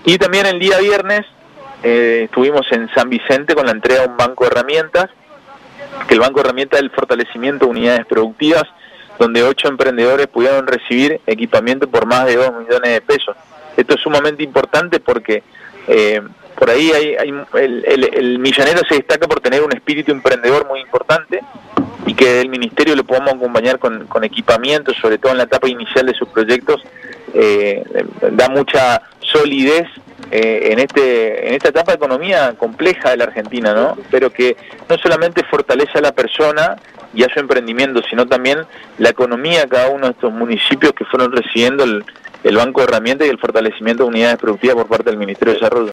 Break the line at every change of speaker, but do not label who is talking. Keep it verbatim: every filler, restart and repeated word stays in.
Y también el día viernes eh, estuvimos en San Vicente con la entrega de un banco de herramientas, que el banco de herramientas es el fortalecimiento de unidades productivas, donde ocho emprendedores pudieron recibir equipamiento por más de dos millones de pesos. Esto es sumamente importante porque eh, por ahí hay, hay el, el, el millonero se destaca por tener un espíritu emprendedor muy importante, y que el ministerio le podamos acompañar con, con equipamiento, sobre todo en la etapa inicial de sus proyectos, eh, da mucha solidez eh, en este en esta etapa de economía compleja de la Argentina, ¿no? Pero que no solamente fortalece a la persona y a su emprendimiento, sino también la economía de cada uno de estos municipios que fueron recibiendo el, el banco de herramientas y el fortalecimiento de unidades productivas por parte del Ministerio de Desarrollo.